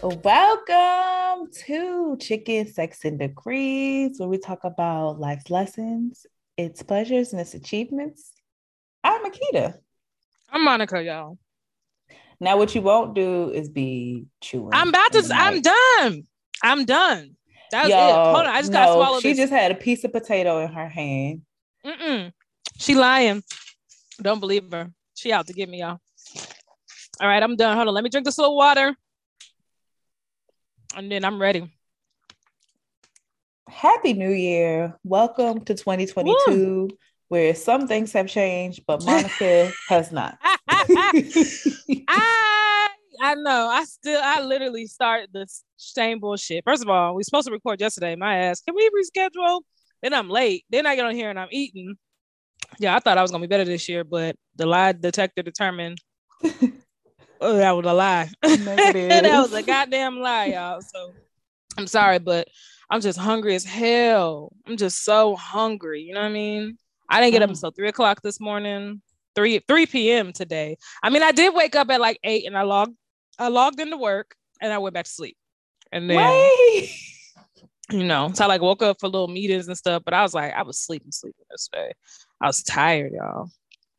Welcome to Chicken Sex and Degrees, where we talk about life's lessons, its pleasures, and its achievements. I'm Akita. I'm Monica, y'all. Now, what you won't do is be chewing. I'm done. I'm done. That's it. Hold on. I just gotta swallow she this. She just had a piece of potato in her hand. She lying. Don't believe her. She out to get me, y'all. All right, I'm done. Hold on. Let me drink this little water. And then I'm ready. Happy New Year. Welcome to 2022, where some things have changed, but Monica has not. I know. I literally started the same bullshit. First of all, we supposed to record yesterday. My ass. Can we reschedule? Then I'm late. Then I get on here and I'm eating. Yeah, I thought I was gonna be better this year, but the lie detector determined that was a lie. That was a goddamn lie, y'all. So I'm sorry, but I'm just hungry as hell. I'm just so hungry. You know what I mean? I didn't get up until 3:00 this morning. 3 p.m. today. I mean, I did wake up at like 8 and I logged into work and I went back to sleep. And then so I like woke up for little meetings and stuff, but I was sleeping this day. I was tired, y'all.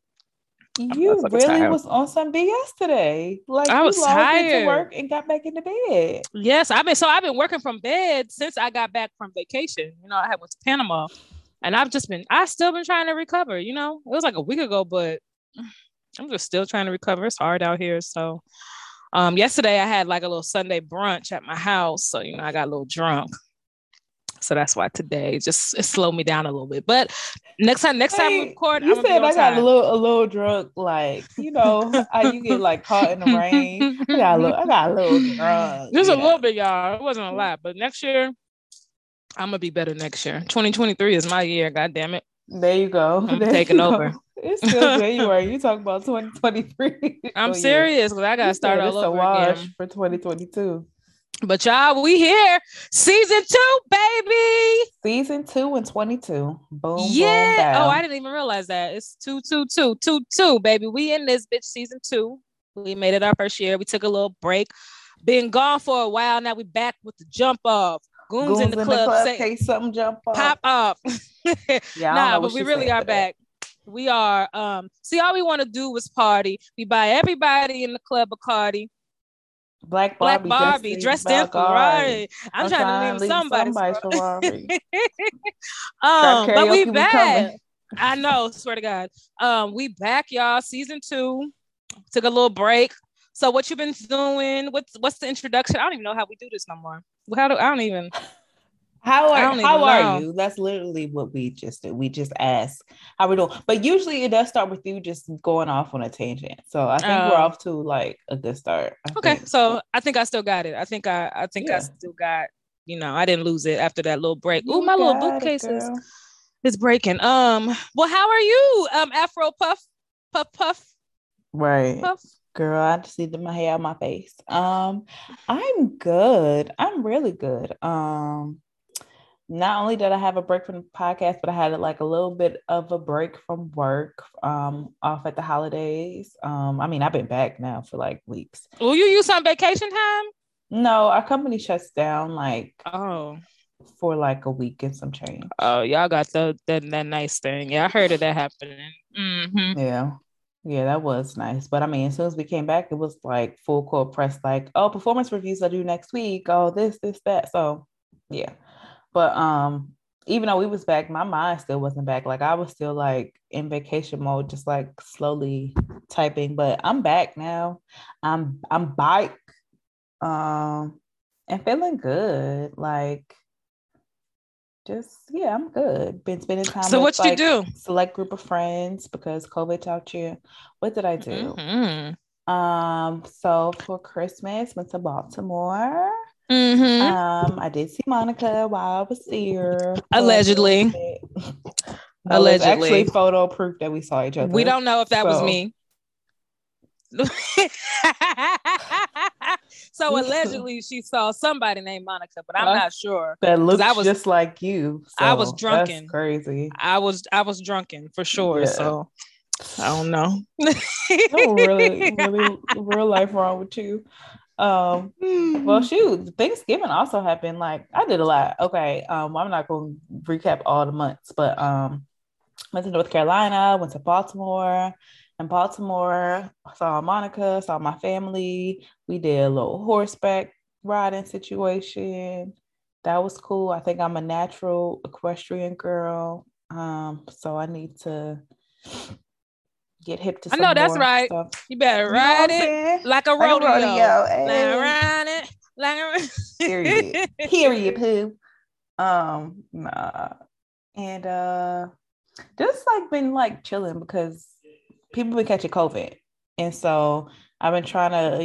You really was on some BS today. Like I was you logged into work and got back into bed. Yes, I've been working from bed since I got back from vacation. I had went to Panama, and I've still been trying to recover. It was like a week ago, but I'm just still trying to recover. It's hard out here. So, yesterday I had like a little Sunday brunch at my house, so I got a little drunk. So that's why today it slowed me down a little bit. But next time we record, you said I got a little drunk, like how you get like caught in the rain. I got a little drunk. Just a little bit, y'all. It wasn't a lot, but next year I'm gonna be better. Next year, 2023 is my year. God damn it! There you go. I'm taking over. It's still January. You talking about 2023? I'm serious because I gotta start all over again for 2022. But y'all, we here. Season 2, baby. Season 2 and 22. Boom, yeah. Boom, down. Oh, I didn't even realize that. It's 2, baby. We in this bitch season 2. We made it our first year. We took a little break. Been gone for a while. Now we back with the jump off. Goons in the club. Say, case something jump off. Pop off. Yeah, but we really are back. We are. See, all we want to do was party. We buy everybody in the club a Cardi. Black Barbie dressed in Ferrari. I'm trying to leave somebody's Ferrari. But we back. I know, swear to God. We back, y'all. Season 2. Took a little break. So what you been doing? What's the introduction? I don't even know how we do this no more. How are you? That's literally what we just do. We just ask how we doing. But usually it does start with you just going off on a tangent. So I think we're off to like a good start. So I think I still got it. I think I still got, I didn't lose it after that little break. Oh, my little bookcase is breaking. Well, how are you? Afro puff. Right. Puff. Girl, I just need my hair out my face. I'm good. I'm really good. Not only did I have a break from the podcast, but I had like a little bit of a break from work off at the holidays. I mean, I've been back now for like weeks. Will you use some vacation time? No, our company shuts down for like a week and some change. Oh, y'all got that nice thing. Yeah, I heard of that happening. Mm-hmm. Yeah, that was nice. But I mean, as soon as we came back, it was like full court press, like, oh, performance reviews I do next week. Oh, this, that. So yeah. But even though we was back, my mind still wasn't back. Like I was still like in vacation mode, just like slowly typing. But I'm back now. I'm back, and feeling good. Like I'm good. Been spending time. So with, what you do? Select group of friends because COVID taught you. What did I do? Mm-hmm. So for Christmas, went to Baltimore. Mm-hmm. I did see Monica while I was here. Allegedly. There's actually photo proof that we saw each other. We don't know if that was me. So allegedly she saw somebody named Monica, but I'm not sure. That looks just like you. So I was drunken. That's crazy. I was drunken for sure. Yeah. So I don't know. No, really real life wrong with you. Well, shoot, Thanksgiving also happened. Like I did a lot. Okay. I'm not gonna recap all the months, but went to North Carolina, went to Baltimore. In Baltimore, saw Monica, saw my family. We did a little horseback riding situation. That was cool. I think I'm a natural equestrian girl. So I need to get hip to I some know that's more right. stuff. You better You know what ride I'm it saying? like a Like a rodeo. rodeo. Like Hey. ride it like a Period. Period, poo. Nah. And just like been like chilling because people been catching COVID. And so I've been trying to,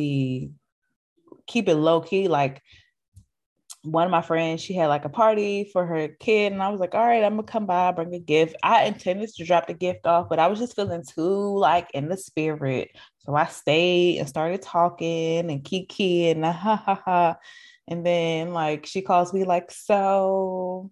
keep it low key. Like one of my friends, she had like a party for her kid, and I was like, all right, I'm gonna come by, bring a gift. I intended to drop the gift off, but I was just feeling too like in the spirit. So I stayed and started talking and kiki and ha ha ha. And then like she calls me like, so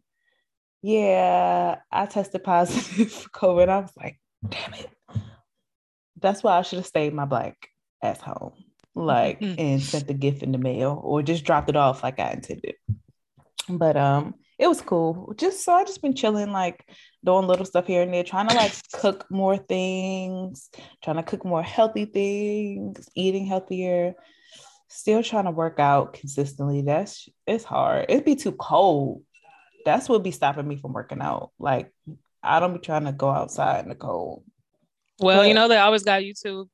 yeah, I tested positive for COVID. I was like, damn it. That's why I should have stayed my black ass home. Like and sent the gift in the mail or just dropped it off like I intended. But it was cool. I just been chilling, like doing little stuff here and there, trying to like cook more things, trying to cook more healthy things, eating healthier, still trying to work out consistently. It's hard. It'd be too cold. That's what be stopping me from working out. Like I don't be trying to go outside in the cold. Well, they always got YouTube.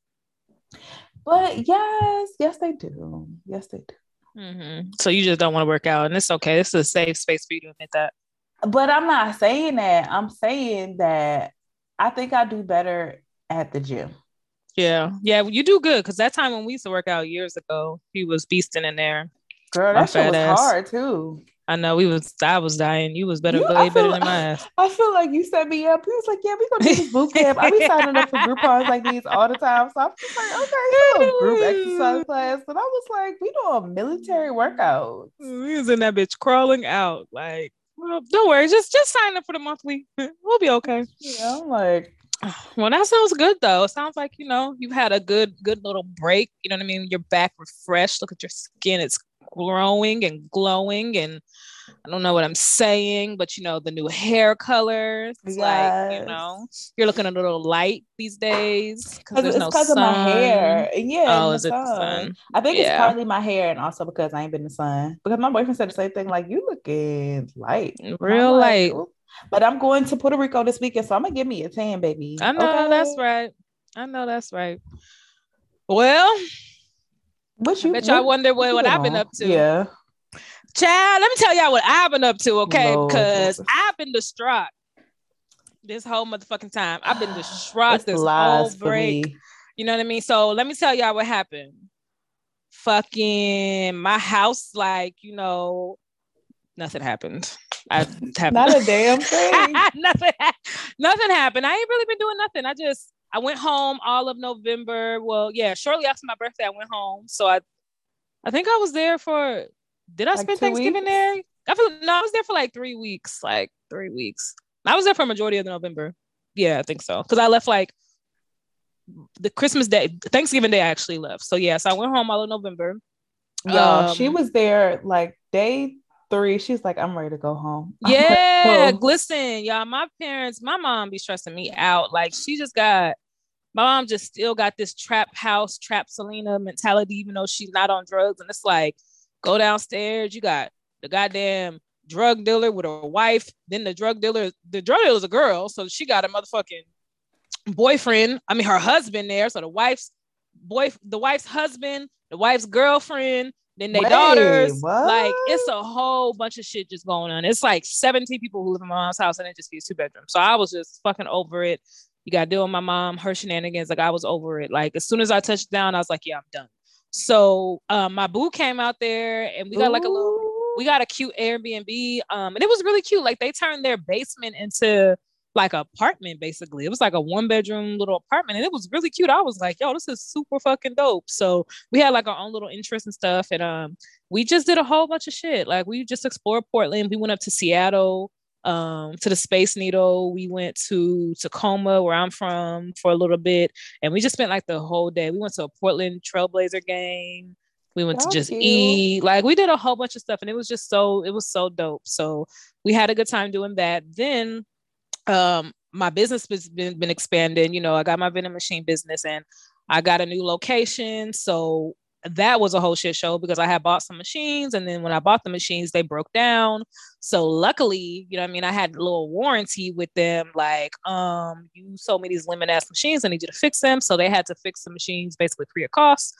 But yes, they do. Yes, they do. Mm-hmm. So you just don't want to work out, and it's okay. This is a safe space for you to admit that. But I'm not saying that. I'm saying that I think I do better at the gym. Yeah, you do good because that time when we used to work out years ago, he was beasting in there. Girl, that shit was hard too. I know I was dying. You was way better than my ass. I feel like you set me up. He was like, yeah, we gonna do this boot camp. I be signing up for Groupons like these all the time. So I'm just like, okay, it's a little group exercise class. But I was like, we doing military workouts. We was in that bitch crawling out. Like, well, don't worry, just sign up for the monthly. We'll be okay. Yeah, I'm like, well, that sounds good though. It sounds like you've had a good little break. You know what I mean? You're back refreshed. Look at your skin; it's growing and glowing, and I don't know what I'm saying, but the new hair colors. It's like you're looking a little light these days because there's no sun. It's because of my hair. Yeah, oh, is it the sun? I think it's partly my hair and also because I ain't been in the sun. Because my boyfriend said the same thing, like you looking light, real light. Like, but I'm going to Puerto Rico this weekend, so I'm gonna give me a tan, baby. I know that's right. Well, I wonder what I've been up to. Yeah. Child, let me tell y'all what I've been up to, okay? Because I've been distraught this whole motherfucking time. I've been distraught this whole break. You know what I mean? So let me tell y'all what happened. Fucking my house, like, nothing happened. Not a damn thing. nothing happened. I ain't really been doing nothing. I went home all of November. Well, yeah, shortly after my birthday, I went home. So I think I was there for. Did I spend Thanksgiving there? I was there for like 3 weeks. Like 3 weeks. I was there for a majority of November. Yeah, I think so. Because I left like the Christmas day, Thanksgiving day. I actually left. So yeah, so I went home all of November. Yo, she was there like day 3. She's like, I'm ready to go home. Yeah, listen, y'all. My mom be stressing me out. Like my mom just still got this trap Selena mentality, even though she's not on drugs. And it's like, go downstairs. You got the goddamn drug dealer with her wife. Then the drug dealer's a girl. So she got a motherfucking boyfriend. I mean, her husband there. So the wife's husband, the wife's girlfriend, then their daughters. What? Like, it's a whole bunch of shit just going on. It's like 17 people who live in my mom's house and it just gets 2 bedrooms. So I was just fucking over it. You got to deal with my mom, her shenanigans. Like, I was over it. Like, as soon as I touched down, I was like, yeah, I'm done. So my boo came out there and we got a cute Airbnb. And it was really cute. Like, they turned their basement into like an apartment, basically. It was like a 1-bedroom little apartment and it was really cute. I was like, yo, this is super fucking dope. So we had like our own little interests and stuff. And we just did a whole bunch of shit. Like, we just explored Portland. We went up to Seattle, to the Space Needle. We went to Tacoma, where I'm from, for a little bit. And we just spent like the whole day. We went to a Portland Trailblazer game. We went to Y'all just cute. eat. Like we did a whole bunch of stuff and it was so dope. So we had a good time doing that. Then my business has been expanding. You know, I got my vending machine business and I got a new location. So that was a whole shit show because I had bought some machines and then when I bought the machines, they broke down. So luckily, you know what I mean, I had a little warranty with them, like, you sold me these lemon ass machines, I need you to fix them. So they had to fix the machines basically free of cost.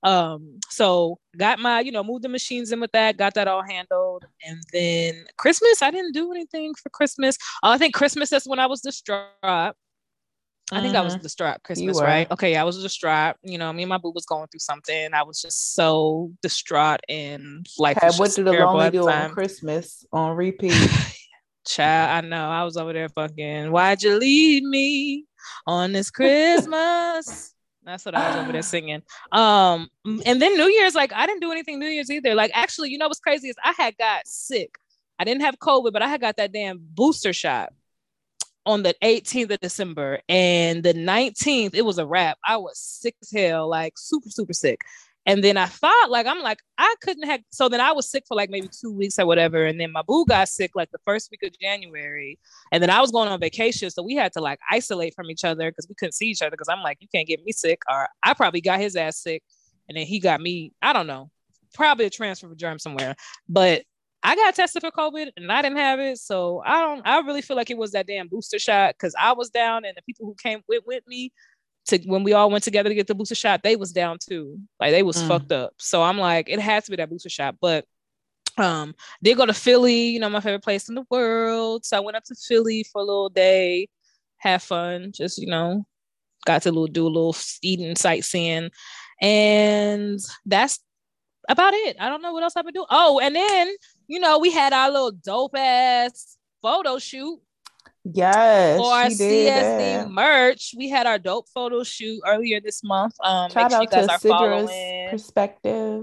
So got my, you know, moved the machines in with that, got that all handled. And then Christmas, I didn't do anything for Christmas. I think Christmas is when I was distraught. I think I was distraught Christmas, right? Okay, I was distraught. You know, me and my boo was going through something. I was just so distraught and life was What just do the terrible lonely at the do on time. Christmas on repeat? Child, I know. I was over there fucking, why'd you leave me on this Christmas? That's what I was over there singing. And then New Year's, like, I didn't do anything New Year's either. Like, actually, you know what's crazy is I had got sick. I didn't have COVID, but I had got that damn booster shot on the 18th of December, and the 19th, it was a wrap. I was sick as hell, like super, super sick. And then I thought, like, I'm like, I couldn't have. So then I was sick for like maybe 2 weeks or whatever. And then my boo got sick like the first week of January. And then I was going on vacation. So we had to like isolate from each other because we couldn't see each other. Because I'm like, you can't get me sick. Or I probably got his ass sick. And then he got me, I don't know, probably a transfer of germ somewhere. But I got tested for COVID and I didn't have it. So I really feel like it was that damn booster shot because I was down and the people who came with me to when we all went together to get the booster shot, they was down too. Like they was fucked up. So I'm like, it has to be that booster shot. But did go to Philly, you know, my favorite place in the world. So I went up to Philly for a little day, have fun, just, you know, got to do a little eating, sightseeing. And that's about it. I don't know what else I've been doing. Oh, and then, you know, we had our little dope ass photo shoot. Yes, for our she did CSD that. merch. We had our dope photo shoot earlier this month. Make Shout sure you out to guys are Cidra's following. perspective.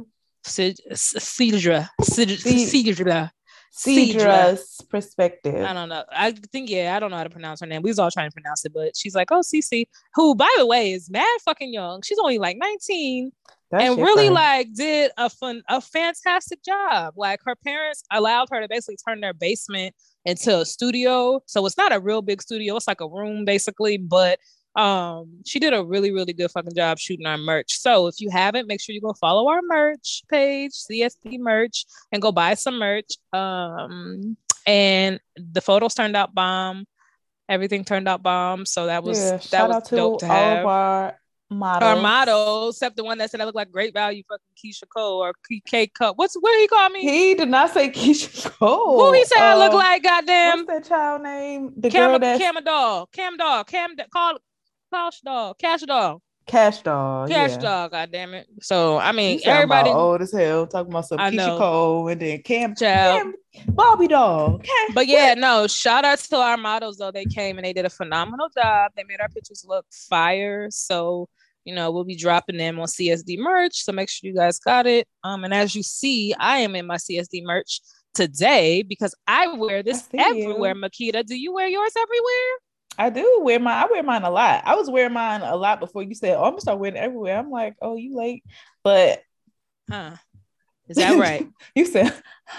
Cedra. Cidra's perspective. I don't know. I think, yeah, I don't know how to pronounce her name. We was all trying to pronounce it, but she's like, oh, Cece, who, by the way, is mad fucking young. She's only like 19 and really like did a fantastic job. Like her parents allowed her to basically turn their basement into a studio. So it's not a real big studio. It's like a room basically, but she did a really, really good fucking job shooting our merch. So if you haven't, make sure you go follow our merch page, CSD merch, and go buy some merch. And the photos turned out bomb. Everything turned out bomb. So that was shout out to dope to all have. of our models. Our models, except the one that said I look like great value, fucking Keisha Cole or K Cup. What did he call me? He did not say Keisha Cole. Who he said I look like? Goddamn. What's that child name? The girl that's Cash Doll. Cash Doll. Cash Doll. God damn it. So I mean, everybody old as hell talking about some Keisha Cole and then Cam Bobby Doll. But yeah, no, shout out to our models though. They came and they did a phenomenal job. They made our pictures look fire. So, you know, we'll be dropping them on CSD merch. So make sure you guys got it. And as you see, I am in my CSD merch today because I wear this everywhere. Makita, do you wear yours everywhere? I do wear mine. I wear mine a lot. I was wearing mine a lot before you said, oh, I'm gonna start wearing it everywhere. I'm like, oh, you late. But is that right? You said,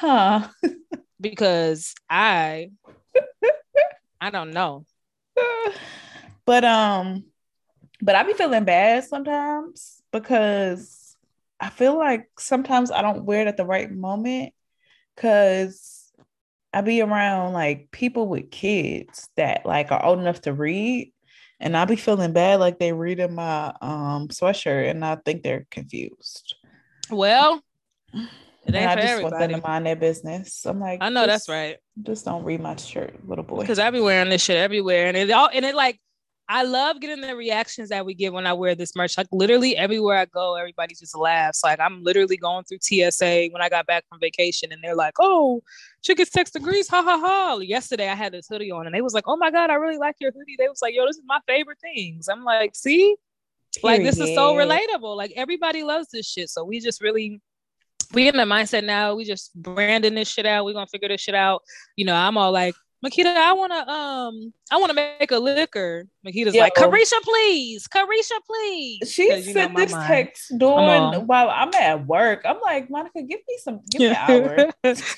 because I don't know. But I be feeling bad sometimes because I feel like sometimes I don't wear it at the right moment because I be around like people with kids that like are old enough to read, and I be feeling bad like they reading my sweatshirt and I think they're confused. Well, it ain't I for just everybody. want them to mind their business. I'm like, I know that's right. Just don't read my shirt, little boy. Because I be wearing this shit everywhere, and it like I love getting the reactions that we get when I wear this merch. Like literally everywhere I go, everybody just laughs. Like I'm literally going through TSA when I got back from vacation and they're like, oh, chick is 6 degrees, ha ha ha. Yesterday I had this hoodie on and they was like, oh my God, I really like your hoodie. They was like, yo, this is my favorite things. I'm like, see? Like this is so relatable. Like everybody loves this shit. So we just really we in the mindset now, we just branding this shit out. We're gonna figure this shit out. You know, I'm all like, Makita, I wanna make a liquor. Makita's Yo, like, Carisha, please. Carisha, please. she Because sent this mind. text during while I'm at work. I'm like, Monica, give me an hour.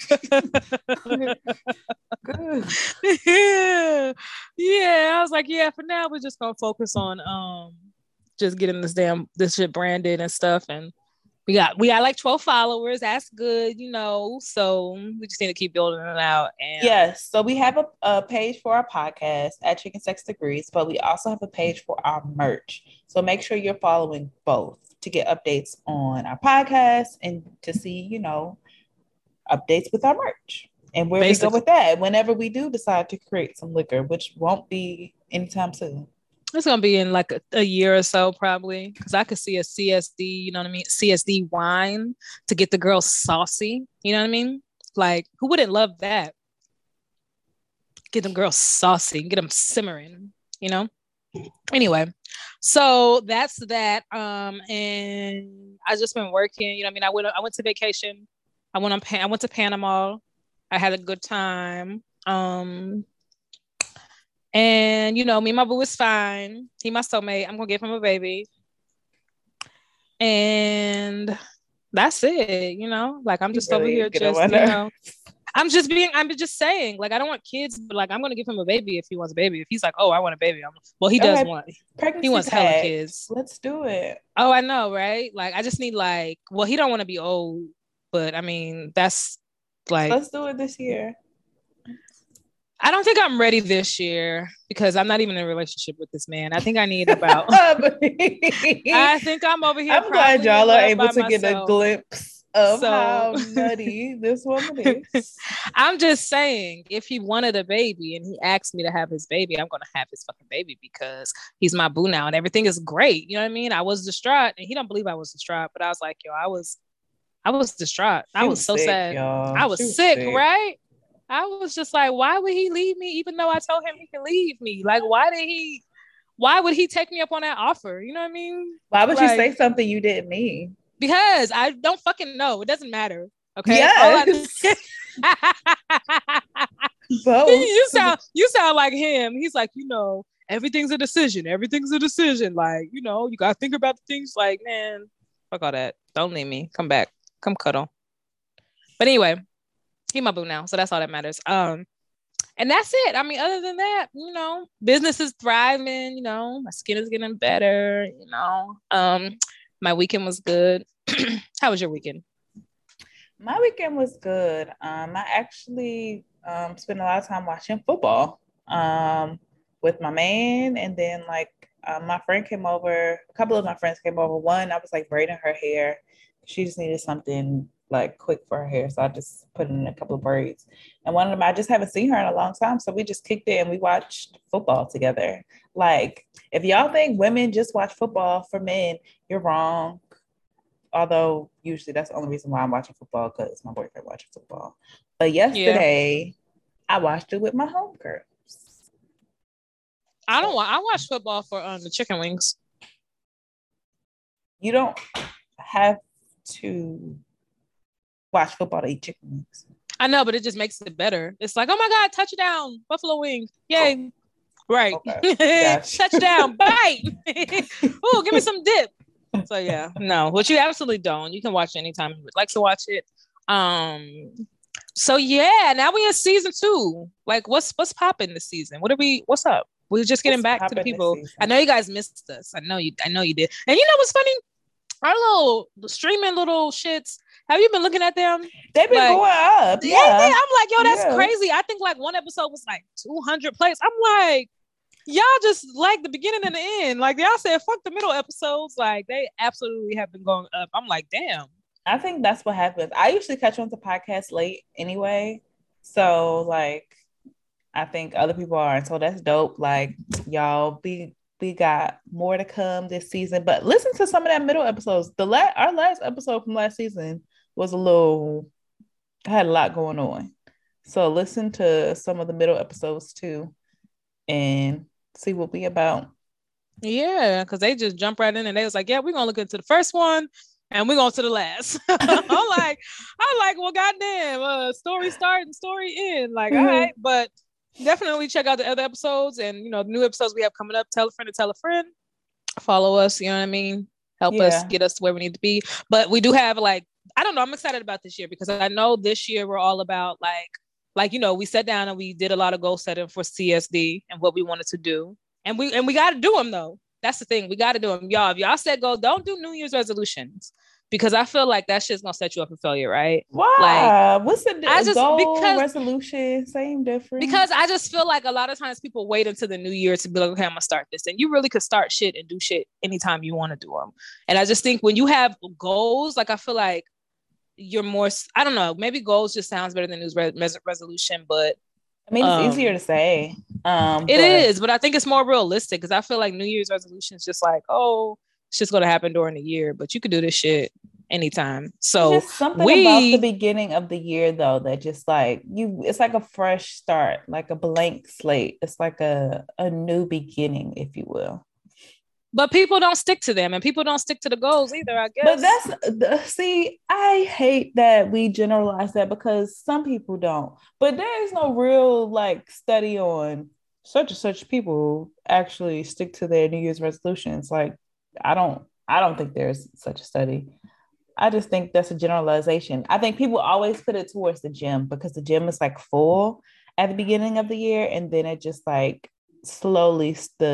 Good. Yeah. Yeah. I was like, yeah, for now we're just gonna focus on just getting this shit branded and stuff. And we got like 12 followers. That's good, So we just need to keep building it out. And yes, so we have a page for our podcast at Chicken Sex Degrees, but we also have a page for our merch. So make sure you're following both to get updates on our podcast and to see, updates with our merch and where we go with that whenever we do decide to create some liquor, which won't be anytime soon. It's gonna be in like a year or so, probably, because I could see a CSD, you know what I mean? CSD wine to get the girls saucy, you know what I mean? Like, who wouldn't love that? Get them girls saucy, get them simmering, Anyway, so that's that. And I just been working, I went to vacation. I went to Panama. I had a good time. And me and my boo is fine. He my soulmate. I'm gonna give him a baby. And that's it, like I'm just over here just, I'm just saying, like, I don't want kids, but like I'm gonna give him a baby if he wants a baby. If he's like, oh, I want a baby, he does want pregnancy. He wants hella kids. Let's do it. Oh, I know, right? Like I just need he don't want to be old, but I mean that's like, let's do it this year. I don't think I'm ready this year because I'm not even in a relationship with this man. I think I need about. I think I'm over here. I'm glad y'all are able to get a glimpse of how nutty this woman is. I'm just saying, if he wanted a baby and he asked me to have his baby, I'm going to have his fucking baby because he's my boo now and everything is great. You know what I mean? I was distraught and he don't believe I was distraught, but I was like, yo, I was distraught. I was so sick, sad. Y'all. I was sick, right? I was just like, why would he leave me even though I told him he could leave me? Like, why would he take me up on that offer? You know what I mean? Why would you say something you didn't mean? Because I don't fucking know. It doesn't matter. Okay. Yes. You sound like him. He's like, everything's a decision. Everything's a decision. Like, you got to think about the things like, man, fuck all that. Don't leave me. Come back. Come cuddle. But anyway, he my boo now, so that's all that matters. And that's it. I mean, other than that, business is thriving. My skin is getting better. My weekend was good. How was your weekend? My weekend was good. I actually spent a lot of time watching football with my man, and then my friend came over. A couple of my friends came over. One, I was like braiding her hair. She just needed something like quick for her hair, so I just put in a couple of braids. And one of them, I just haven't seen her in a long time, so we just kicked it and we watched football together. Like, if y'all think women just watch football for men, you're wrong. Although usually that's the only reason why I'm watching football, because my boyfriend watching football. But yesterday, I watched it with my homegirls. I watch football for the chicken wings. You don't have to watch football to eat chicken wings. I know, but it just makes it better. It's like, oh my God, touchdown, Buffalo wings. Yay. Oh. Right. Okay. Touchdown, bite. Oh, give me some dip. So yeah, no, which you absolutely don't. You can watch it anytime you would like to watch it. So yeah, now we in season 2. Like, what's popping this season? What's up? We're just getting back to the people. I know you guys missed us. I know you did. And you know what's funny? Our little streaming little shits. Have you been looking at them? They've been going up. Yeah. I'm like, yo, that's crazy. I think like one episode was like 200 plays. I'm like, y'all just like the beginning and the end. Like y'all said, fuck the middle episodes. Like they absolutely have been going up. I'm like, damn. I think that's what happens. I usually catch on to podcasts late anyway. So like, I think other people are. And so that's dope. Like y'all we got more to come this season, but listen to some of that middle episodes. Our last episode from last season was had a lot going on. So listen to some of the middle episodes too and see what we about. Yeah, because they just jump right in and they was like, yeah, we're gonna look into the first one and we're going to the last. I'm like, well, goddamn, story start and story end. Like, all right, but definitely check out the other episodes and the new episodes we have coming up. Tell a friend to tell a friend. Follow us, you know what I mean? Help us get us to where we need to be. But we do have I don't know, I'm excited about this year because I know this year we're all about we sat down and we did a lot of goal setting for CSD and what we wanted to do. And we got to do them though. That's the thing. We got to do them. Y'all, if y'all said go, don't do New Year's resolutions because I feel like that shit's going to set you up for failure, right? Why? What's the goal, resolution? Same difference. Because I just feel like a lot of times people wait until the new year to be like, okay, I'm going to start this. And you really could start shit and do shit anytime you want to do them. And I just think when you have goals, I feel like you're more, I don't know, maybe goals just sounds better than New Year's resolution, but I mean, it's easier to say. It is, but I think it's more realistic because I feel like New Year's resolution is just it's just going to happen during the year, but you could do this shit anytime. So it's just something about the beginning of the year though, that just it's like a fresh start, like a blank slate. It's like a new beginning, if you will. But people don't stick to them and people don't stick to the goals either, I guess. But I hate that we generalize that because some people don't. But there is no real study on such and such people actually stick to their New Year's resolutions. I don't think there's such a study. I just think that's a generalization. I think people always put it towards the gym because the gym is full at the beginning of the year. And then it just slowly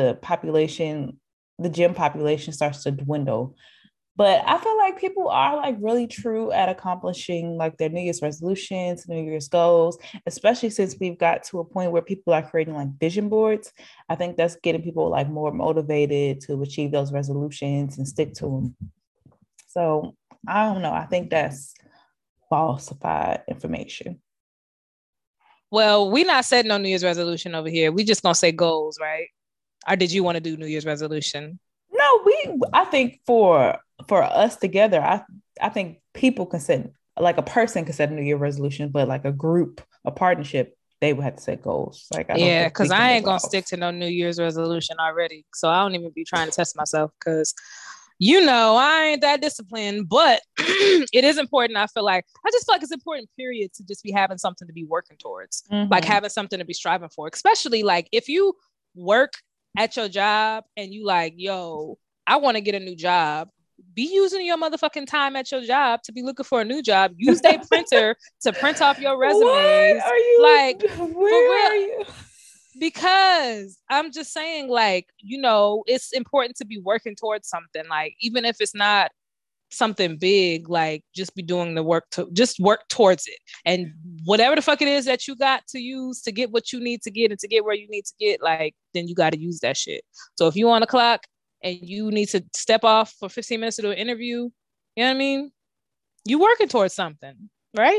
the gym population starts to dwindle. But I feel like people are really true at accomplishing their New Year's resolutions, New Year's goals, especially since we've got to a point where people are creating vision boards. I think that's getting people more motivated to achieve those resolutions and stick to them. So I don't know. I think that's falsified information. Well, we're not setting no New Year's resolution over here. We just gonna say goals, right? Or did you want to do New Year's resolution? No, I think for us together, I think people can set a person can set a New Year resolution, but a group, a partnership, they would have to set goals. Because I ain't gonna stick to no New Year's resolution already. So I don't even be trying to test myself because I ain't that disciplined, but it is important. I just feel like it's important, period, to just be having something to be working towards, having something to be striving for, especially if you work at your job and you yo, I want to get a new job. Be using your motherfucking time at your job to be looking for a new job. Use their printer to print off your resumes. What are you? Where are you? Because I'm just saying, it's important to be working towards something. Even if it's not something big, just be doing the work to just work towards it. And whatever the fuck it is that you got to use to get what you need to get and to get where you need to get, then you got to use that shit. So if you on the clock and you need to step off for 15 minutes to do an interview, you know what I mean? You working towards something, right?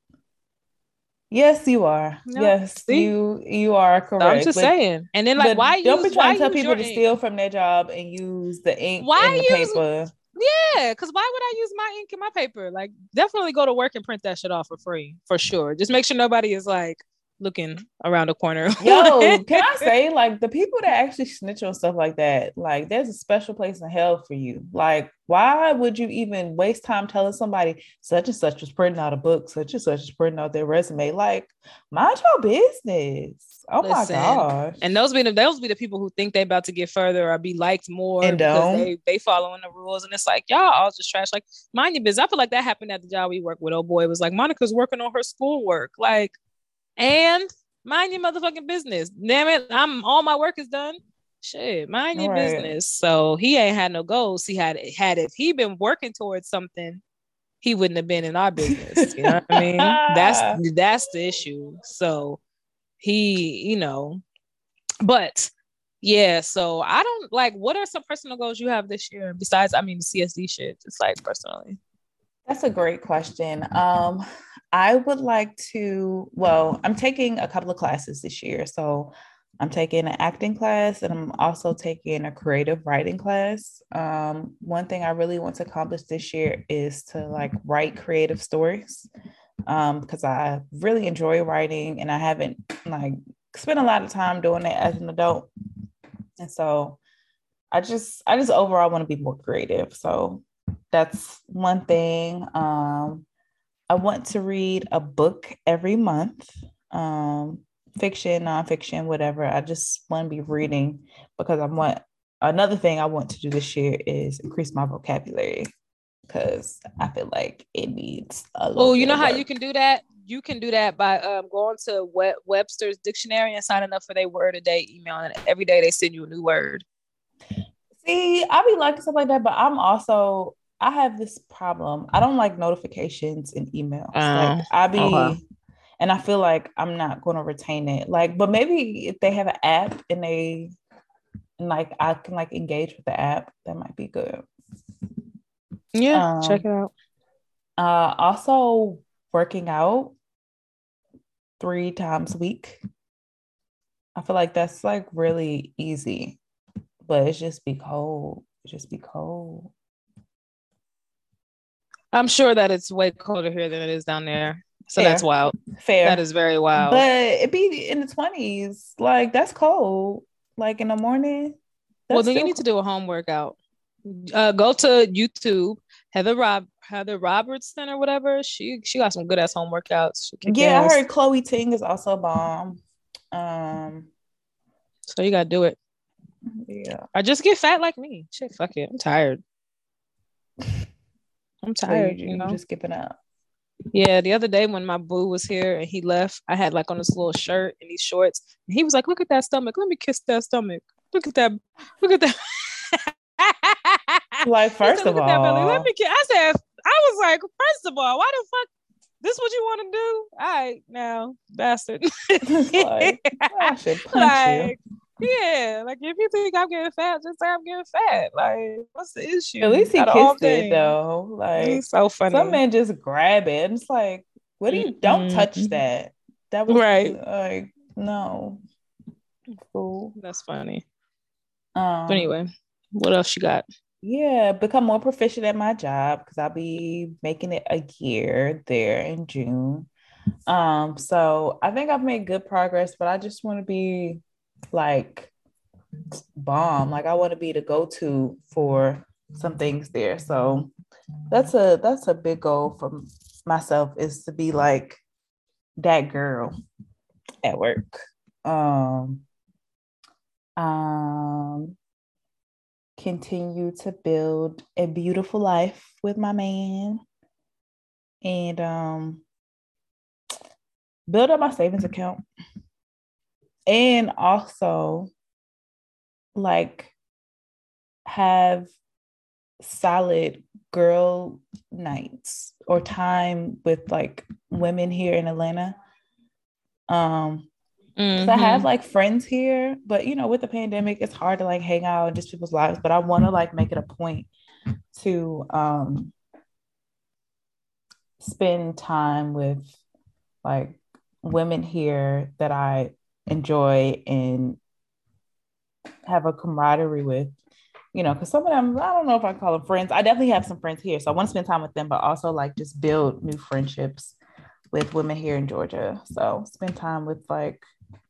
Yes, you are. No, yes, see? you are correct. I'm just saying. And then why don't be trying to tell people to steal from their job and use the ink and the paper. Yeah, because why would I use my ink and my paper? Definitely go to work and print that shit off for free, for sure. Just make sure nobody is looking around the corner. Yo, can I say the people that actually snitch on stuff like that, there's a special place in hell for you. Why would you even waste time telling somebody such and such was printing out a book, such and such is printing out their resume? Mind your business. Oh my gosh. And those be the people who think they about to get further or be liked more and because they following the rules. And it's y'all all just trash. Mind your business. I feel like that happened at the job we work with. Oh boy, it was Monica's working on her schoolwork. And mind your motherfucking business. Damn it, all my work is done. Shit, mind your business. So he ain't had no goals. He had if he been working towards something, he wouldn't have been in our business. You know what I mean? That's the issue. So he, but yeah. So I don't what are some personal goals you have this year besides, the CSD shit? Just personally. That's a great question. I would like to, I'm taking a couple of classes this year. So I'm taking an acting class and I'm also taking a creative writing class. One thing I really want to accomplish this year is to write creative stories because I really enjoy writing and I haven't spent a lot of time doing it as an adult. And so I just overall want to be more creative. So that's one thing. I want to read a book every month. fiction, nonfiction, whatever. I just want to be reading because I want another thing I want to do this year is increase my vocabulary because I feel like it needs a little Oh, you bit know of how you work. can do that? You can do that by going to Webster's dictionary and signing up for their word a day email, and every day they send you a new word. See, I be liking stuff like that, but I have this problem. I don't like notifications and emails. Like Oh, okay. and I feel like I'm not going to retain it. Like, but maybe if they have an app and like I can like engage with the app, that might be good. Yeah, check Um, it out. Also working out 3 times a week. I feel like that's like really easy, but it's just be cold. It just be cold. I'm sure that it's way colder here than it is down there. So that's Fair, wild. That fair. is very wild. But it be in the 20s. Like that's cold. Like in the morning, Well, that's then you still need to do a home workout. Go to YouTube, Heather Robertson or whatever. She got some good ass home workouts. She kick yeah, I ass. heard Chloe Ting is also a bomb. Um, So you gotta do it. yeah. Or just get fat like me. Shit, fuck it. I'm tired. I'm So tired, you just giving up. Yeah, the other day when my boo was here and he left, I had like on this little shirt and these shorts. And he was like, "Look at that stomach. Let me kiss that stomach. Look at that. Look at that." Like, He said, first of "Look at that belly. Let all, me kiss." I said, "I was like, first of all, why the fuck? This what you want to do? All right, now, bastard." it's like I should punch you. Like, yeah, like if you think I'm getting fat, just say I'm getting fat. Like, what's the At issue least he out of all kissed it things? though. Like He's so some funny. men just grab it and it's like, what do you don't touch Mm-mm. that? That was Right. like no. Cool. That's funny. But Um, anyway, what else you got? yeah, become more proficient at my job because I'll be making it a year there in June. So I think I've made good progress, but I just want to be like bomb. Like I want to be the go-to for some things there. So that's a big goal for myself is to be like that girl at work. Um, um, Continue to build a beautiful life with my man and build up my savings account and also like have solid girl nights or time with like women here in Atlanta. Because I have Mm-hmm. like friends here, but with the pandemic, it's hard to like hang out in just people's lives. But I want to like make it a point to spend time with like women here that I enjoy and have a camaraderie with, because some of them, I don't know if I call them friends. I definitely have some friends here. So I want to spend time with them, but also like just build new friendships with women here in Georgia. So spend time with like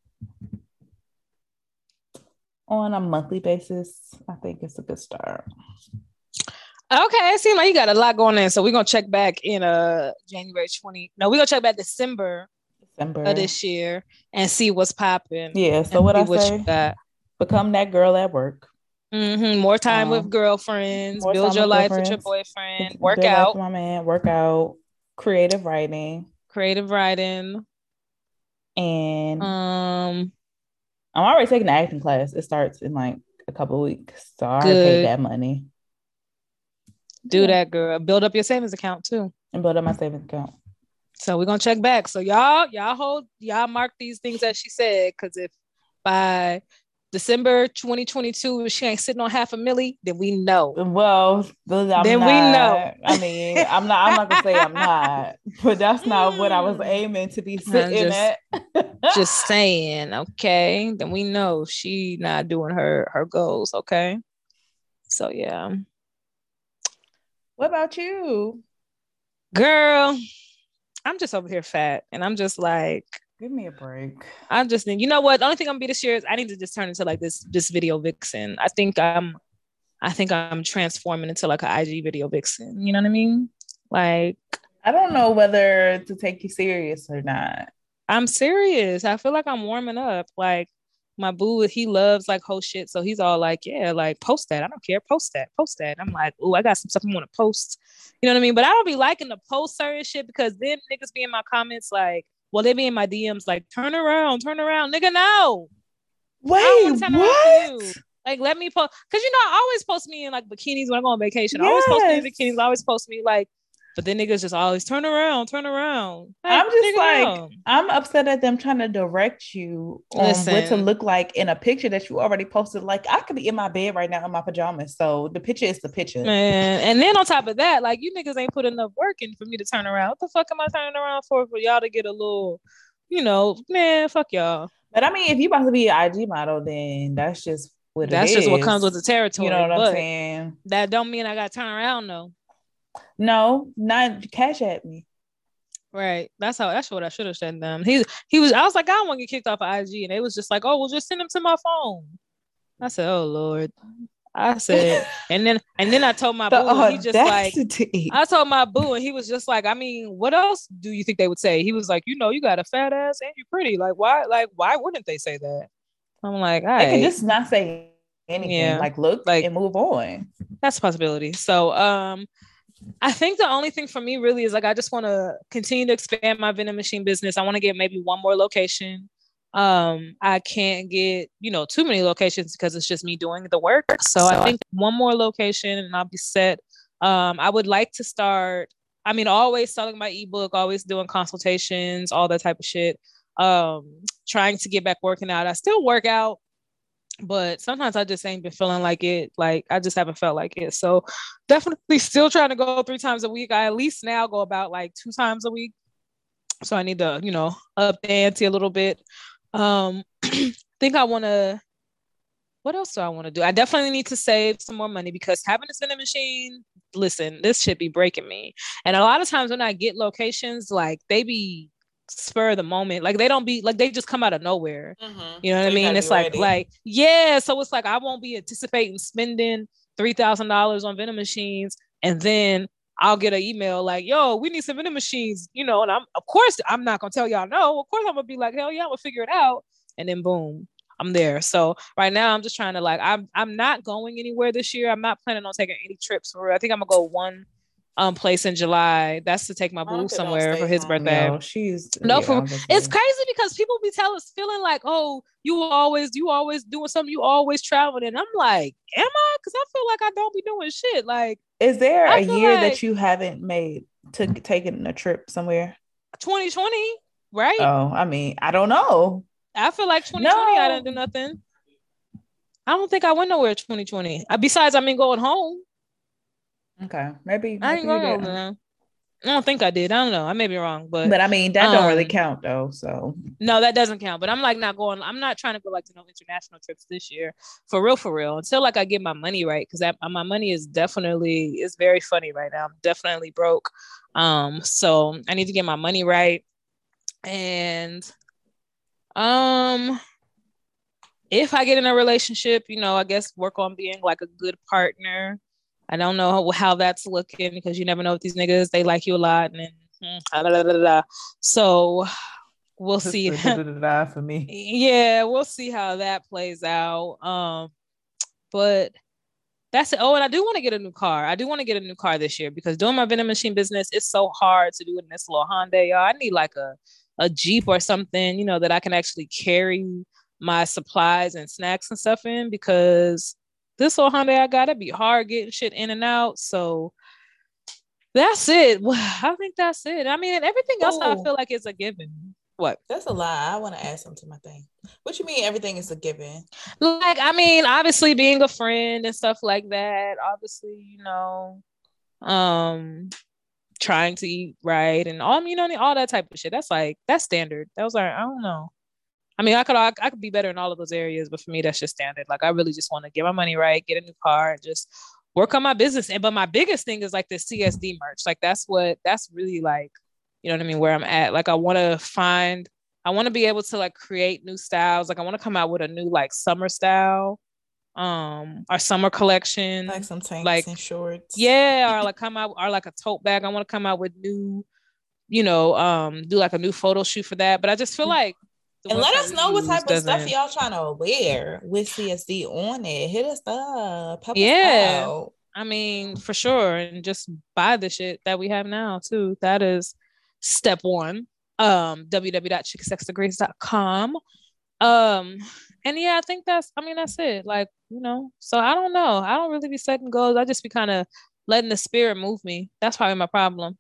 on a monthly basis, I think it's a good start. Okay, it seems like you got a lot going on. So we're gonna check back in January 20. No, we're gonna check back December of December. this year and see what's popping Yeah. and So what see I what you say, got. become that girl at work. More time with Um, girlfriends, More build time your with life with your girlfriends, boyfriend, work build life with out, my man, work out, creative writing, creative writing. and Um, I'm already taking the acting class. It starts in like a couple of weeks, so I already paid good. that money. Do Yeah, that, girl. Build up your savings account too. and build up my savings account. So we're gonna check back. So y'all mark these things that she said. Cause if by December 2022 she ain't sitting on half a milli, then we know. Well, I'm Then we know. not. I mean, I'm not. I'm not gonna say I'm not, but that's not what I was aiming to be I'm sitting at. just saying, okay. Then we know she not doing her goals, okay. So yeah. What about you? Girl, I'm just over here fat. And I'm just like, Give me a break. I'm just you know what? The only thing I'm gonna be this year is I need to just turn into like this video vixen. I think I'm transforming into like an IG video vixen. You know what I mean? Like I don't know whether to take you serious or not. I'm serious. I feel like I'm warming up. Like my boo, he loves like whole shit. So he's all like, yeah, like post that. I don't care. Post that. Post that. I'm like, oh, I got some stuff I want to post. You know what I mean? But I don't be liking to post certain shit because then niggas be in my comments like, well, they be in my DMs like, turn around, nigga. No, I don't Wait, want to turn around for you. what? Like, let me post because I always post me in like bikinis when I go on vacation. I always post me in Yes. bikinis. I always post me like, but then niggas just always turn around, turn around. Like, I'm just nigga, like, no. I'm upset at them trying to direct you on what to Listen, look like in a picture that you already posted. Like, I could be in my bed right now in my pajamas. So the picture is the picture. man. And then on top of that, like you niggas ain't put enough work in for me to turn around. What the fuck am I turning around for y'all to get a little, man, fuck y'all. But I mean, if you about to be an IG model, then that's just what it That's just what comes with is. the You know territory. what I'm But saying? that don't mean I got to turn around though. No, not cash at me. Right. That's what I should have said to them. He was I was like, I don't want to get kicked off of IG. And they was just like, oh, well, just send him to my phone. I said, oh Lord. I said, and then I told my The boo, and he just like audacity. I told my boo, and he was just like, I mean, what else do you think they would say? He was like, you got a fat ass and you pretty. Why wouldn't they say that? I'm like, all They can right, just not say anything. yeah, Like, look like and move on. that's a possibility. So I think the only thing for me really is like I just want to continue to expand my vending machine business. I want to get maybe one more location. I can't get, too many locations because it's just me doing the work. So I think one more location and I'll be set. I would like to start, I mean, always selling my ebook, always doing consultations, all that type of shit. Trying to get back working out. I still work out, but sometimes I just ain't been feeling like it. Like I just haven't felt like it. So definitely still trying to go 3 times a week. I at least now go about like 2 times a week. So I need to, up the ante a little bit. Think I want to. What else do I want to do? I definitely need to save some more money because having a vending machine, listen, this should be breaking me. And a lot of times when I get locations, like they be spur of the moment, like they don't be like they just come out of nowhere. You know what So I you mean? gotta be It's like ready. yeah. So it's like I won't be anticipating spending $3,000 on vending machines, and then I'll get an email like, "Yo, we need some vending machines," and I'm of course I'm not gonna tell y'all no. Of course I'm gonna be like, "Hell yeah, I'm gonna figure it out," and then boom, I'm there. So right now I'm just trying to like I'm not going anywhere this year. I'm not planning on taking any trips for real. I think I'm gonna go one place in July. That's to take my boo Monica don't somewhere for stay his home, birthday. yo. She's No, yeah, for I'm gonna it's say. crazy because people be feeling like, oh, you always doing something, you always traveling. And I'm like, am I? Because I feel like I don't be doing shit. Like Is there I a feel year that like you haven't made to taking a trip somewhere? 2020, right? Oh, I mean, I don't know. I feel like 2020, I didn't No. do nothing. I don't think I went nowhere 2020. Besides, I mean, going home. Okay, maybe I ain't maybe you going didn't. nowhere. I don't think I did. I don't know. I may be wrong, but But I mean, that don't really um, count though. So no, that doesn't count. But I'm like not going. I'm not trying to go like to no international trips this year, for real, until like I get my money right, because my money is very funny right now. I'm definitely broke. So I need to get my money right, and um, if I get in a relationship, I guess work on being like a good partner. I don't know how that's looking because you never know with these niggas. They like you a lot, and then, blah, blah, blah, blah. So we'll just see. the da for me. Yeah, we'll see how that plays out. But that's it. Oh, and I do want to get a new car. I do want to get a new car this year because doing my vending machine business is so hard to do in this little Hyundai. Y'all. I need like a Jeep or something, that I can actually carry my supplies and snacks and stuff in because this little Hyundai I got, it'd be hard getting shit in and out. So that's it. I think that's it. I mean, and everything else I Oh, feel like is a given. What? that's a lie. I want to add something to my thing. What you mean everything is a given? Like, I mean, obviously being a friend and stuff like that. Obviously, um, trying to eat right and all that type of shit. That's standard. That was like, I don't know. I mean, I could be better in all of those areas, but for me, that's just standard. Like, I really just want to get my money right, get a new car, and just work on my business. But my biggest thing is like this CSD merch. Like, that's really like, you know what I mean, where I'm at. Like, I want to be able to like create new styles. Like, I want to come out with a new like summer style, our summer Like collection. some tanks Like, and shorts. yeah, or like a tote bag. I want to come out with new do like a new photo shoot for that. But I just feel like and let us know what type of stuff y'all trying to wear with CSD on it. Hit us up. Help us out. I mean, for sure. And just buy the shit that we have now too. That is step one. www.chickensexdegrees.com. And yeah, I think that's it. Like, so I don't know. I don't really be setting goals. I just be kind of letting the spirit move me. That's probably my problem.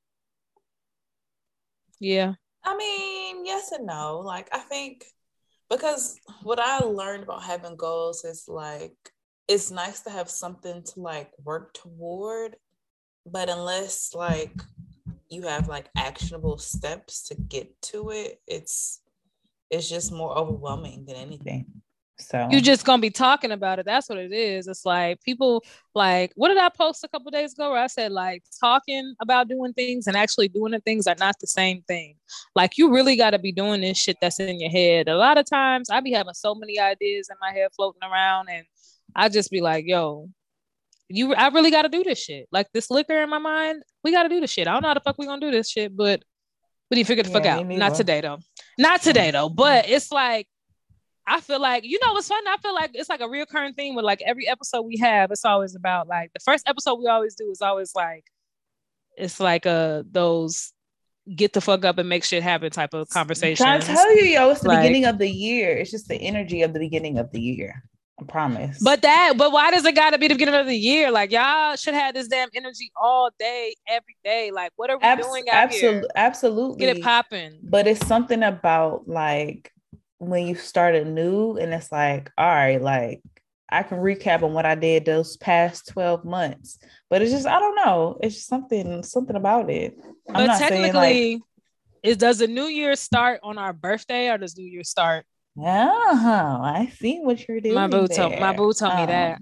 Yeah. I mean, yes and no. Like, I think because what I learned about having goals is like, it's nice to have something to like work toward, but unless like you have like actionable steps to get to it, it's just more overwhelming than anything. So you're just gonna be talking about it. That's what it is. It's like people like, what did I post a couple days ago where I said like talking about doing things and actually doing the things are not the same thing. Like you really got to be doing this shit that's in your head. A lot of times I be having so many ideas in my head floating around, and I just be like, yo, I really got to do this shit. Like this liquor in my mind, we got to do this shit. I don't know how the fuck we gonna do this shit, but we need to figure the fuck out. Not today though. But it's like, I feel like, what's fun? I feel like it's like a reoccurring theme with like every episode we have. It's always about like the first episode we always do is always like, it's like those get the fuck up and make shit happen type of conversation. I'm trying to tell you, it's the beginning of the year. It's just the energy of the beginning of the year. I promise. But why does it gotta be the beginning of the year? Like y'all should have this damn energy all day, every day. Like what are we doing out here? Absolutely. Get it popping. But it's something about like when you start anew and it's like, all right, like I can recap on what I did those past 12 months. But it's just, I don't know. It's just something about it. But technically, does the new year start on our birthday or does New Year start? Oh, I see what you're doing. My boo told me that.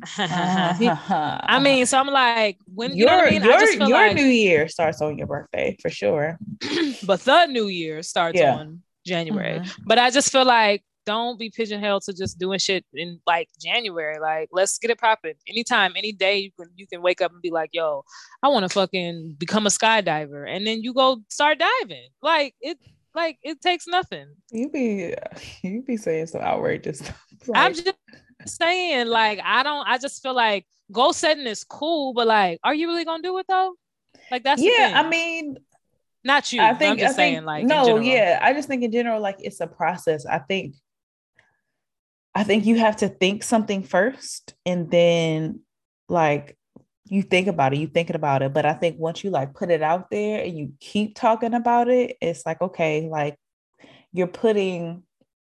I mean, so I'm like, when your New Year starts on your birthday for sure. But the New Year starts on January. Mm-hmm. But I just feel like don't be pigeonholed to just doing shit in like January. Like, let's get it popping. Anytime, any day you can wake up and be like, yo, I want to fucking become a skydiver. And then you go start diving. Like it takes nothing. You be saying some outrageous stuff. Like, I'm just saying, like, I just feel like goal setting is cool, but like, are you really gonna do it though? Like that's the thing. I mean, not you. I'm just saying, like, no, yeah. I just think in general, like it's a process. I think you have to think something first and then like you think about it, you thinking about it. But I think once you like put it out there and you keep talking about it, it's like, okay, like you're putting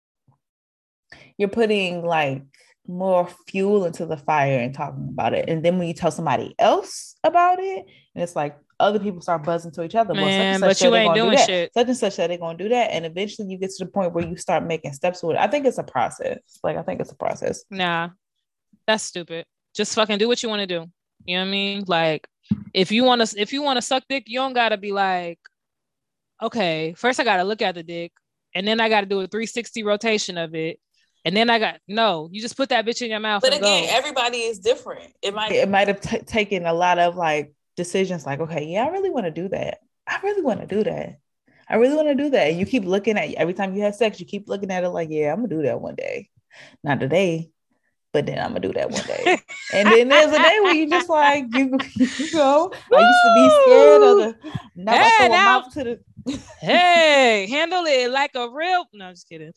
like more fuel into the fire and talking about it. And then when you tell somebody else about it, and it's like other people start buzzing to each other. Man, but you ain't doing shit. Such and such that they're gonna do that. And eventually you get to the point where you start making steps with it. I think it's a process. Nah, that's stupid. Just fucking do what you want to do. You know what I mean? Like if you want to suck dick, you don't gotta be like, okay, first I gotta look at the dick, and then I gotta do a 360 rotation of it. And then you just put that bitch in your mouth. But again, everybody is different. It might have taken a lot of like decisions like, okay, yeah, I really want to do that. I really want to do that. And you keep looking at, every time you have sex, you keep looking at it like, yeah, I'm going to do that one day. Not today, but then I'm going to do that one day. And then there's a day where you just like, you go, I used to be scared of the mouth to the... Hey, handle it like a real... No, I'm just kidding.